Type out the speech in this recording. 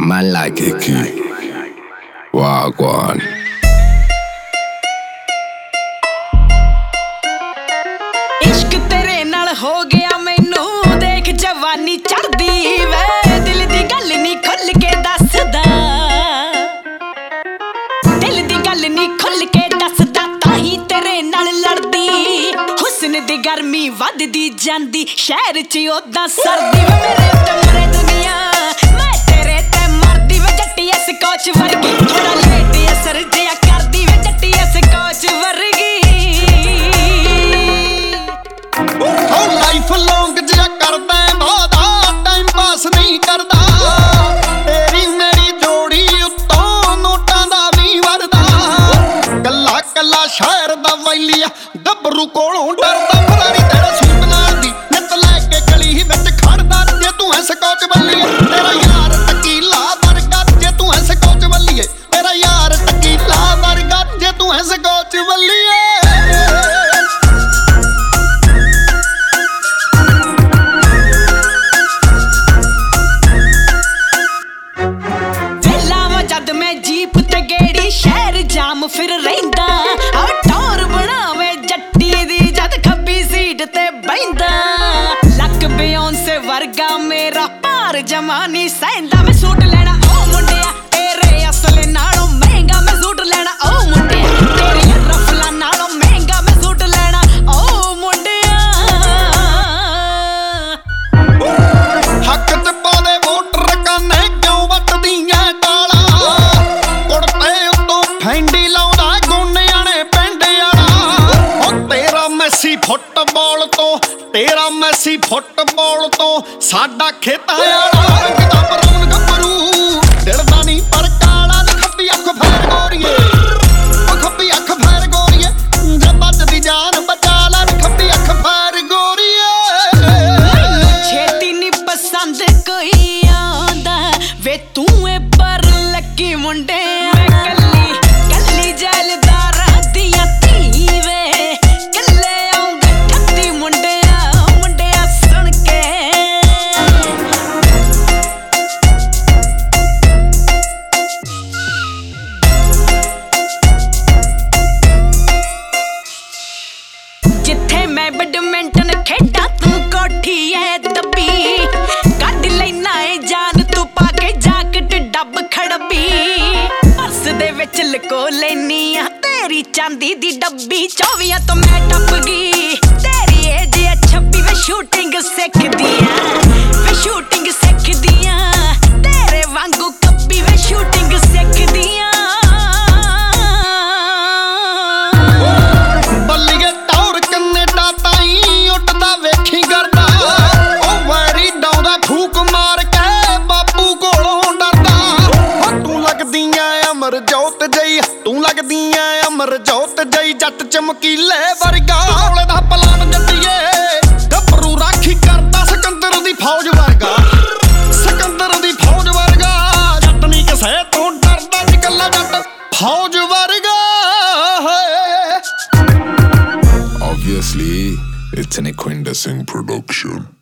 Man like it, key. Wagwan. इश्क तेरे नाल हो गया मैनू देख जवानी चढ़दी वे दिल दी गल नी खुल के दसदा दिल दी गल नी खुल के दसदा ताही तेरे नाल लड़दी हुस्न दी गर्मी वधदी जांदी शहर च ओदा सर्दी वे मेरे ते मरे दुनिया मैं तेरे ते मरदी वे जट्टी इस कोच वर्गी थोड़ा लेट असर जिया करदी वे जट्टी इस कोच वर्गी लाइफ लॉन्ग जिया करदा वादा टाइम पास नहीं करदा तेरी मेरी जोड़ी उत्तों नोटां दा भी वरदा कल्ला कल्ला शहर दा वैलिया गबरू कोलों डरदा फरारी तेरा सूट नाल दी नित लैके गली विच खड़दा जे तू ऐ स्कॉच वल्लीए तेरा यार टकीला वर्गा जे तू ऐ स्कॉच वल्लीए तेरा यार टकीला वर्गा जे तू ऐ स्कॉच वल्लीए जाम फिर रहिंदा आ टौर बनावे जट्टी दी जद खब्बी सीट ते बहिंदा लक बियोंसे वर्गा मेरा पार जमानी सैंदा मैं सूट लेना ओ मुंडिया तेरे असले नालों महंगा मैं सूट लेना ओ मुंडिया तेरी रफला नालों महंगा मैं सूट लेना ओ मुंडिया हक ते पादे वोटर काने क्यों वटदियां गाला कुड़ते उत्तों फैंडी लाउंदा गोनियां ने पेंड वाला ओ तेरा मैसी फुटबाल तो तेरा मैसी फुटबाल तो साडा खेता वाला रंगदा बरौन गबरू दिलदा नहीं पर काला नी खब्बी अख फैर गोरीए ओ खब्बी अख फैर गोरीए जे बचदी जान बचा ला नी खब्बी अख फैर गोरीए छेती नी पसंद कोई आंदा वे तू ए पर लकी मुंडे बैडमिंटन खेडा तू कोठी है दबी कड लेना है जान तू पाके जाकट डब खड़बी पर्स दे विच लको लेनी आ तेरी चांदी दी डब्बी 24 तो मैं टप गई तेरी एज है 26 वे शूटिंग सिखदी वे शूटिंग सिखदी तेरे वांगू कब्बी वे शूटिंग सिखदी जोत जई तू लगदी ऐ अमर जोत जई जट चमकीले वर्गा कोले दा पलान जट्टीए गबरू राखी करदा सिकंदर दी फौज वर्गा सिकंदर दी फौज वर्गा जट नहीं किसे तो डरदा निकला जट फौज वर्गा Obviously, it's an Equinda Singh production.